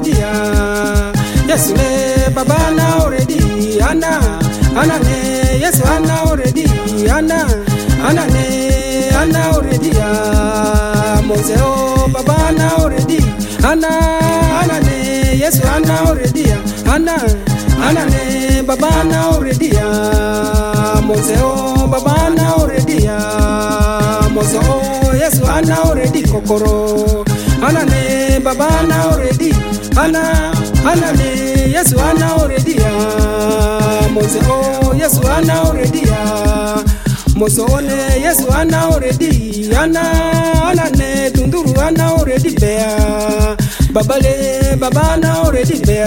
already yes le baba na already ana ne yes ana already ana ne ana already mozeo baba na already ana ne yes ana already ana ne baba na already mozeo baba na already mozeo yes ana already kokoro ana ne baba na already ana ne yes ana already mozeo yes ana already mozeo ne yes ana already ana ne tunduru ana already bea baba le baba na already bea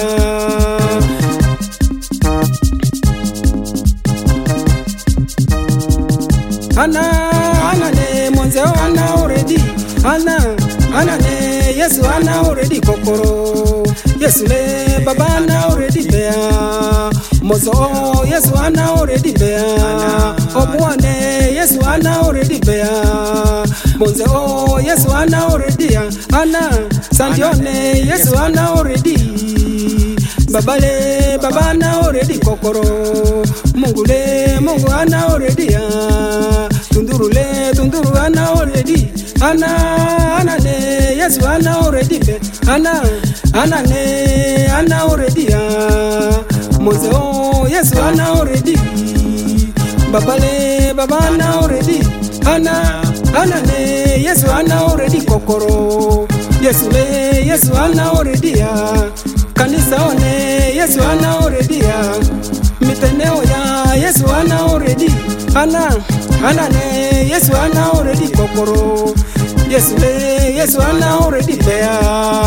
ana ne mozeo ana already ana ne yes ana already kokoro yes le baba na already bea mozo yes ana already bea obwane yes ana already bea mozo yes ana already ana sandione yes ana already baba le baba na already kokoro mungu ana already tunduru ana already ana ne yes ana already be ana ne ana already mozeo yes ana already baba le baba na already ana ne yes ana already kokoro yes le yes ana already kanisa one yes ana already miteneo ya yes ana already ana ne yes ana already kokoro yes le yes ana already bea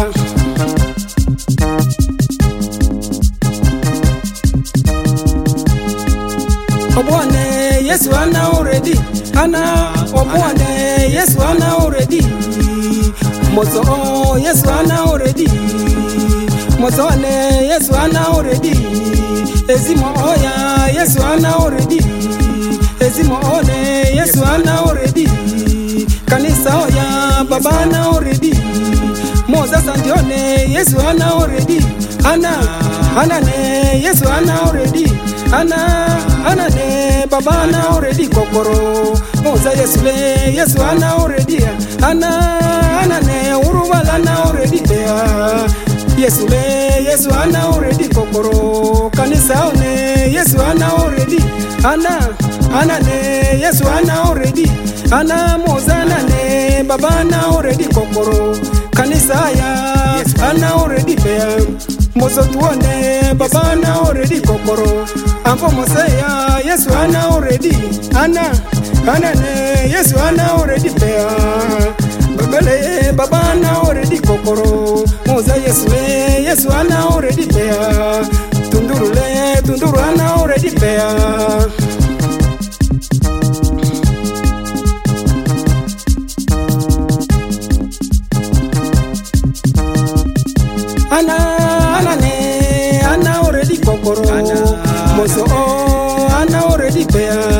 obwane yes ana already ana obwane yes ana already mozo yes ana already mozo ne yes ana already ezimo oya yes ana already ezimo one yes ana already kanisa oya baba na already moza sandione yes ana already ana ne yes ana already ana ne baba na already kokoro moza yes le yes ana already ana ne urubala na already bea yes le yes ana already kokoro kanisa one yes ana already ana ne yes ana already ana mozana ne baba na already kokoro kanisa ya ana already bea mozo tuone baba na already kokoro ampo moseya yes ana already ana ne yes ana already bea babele baba na already kokoro moza yes le yes ana already bea tunduru ana already bea ana ne ana already kokoro mozo ana already bea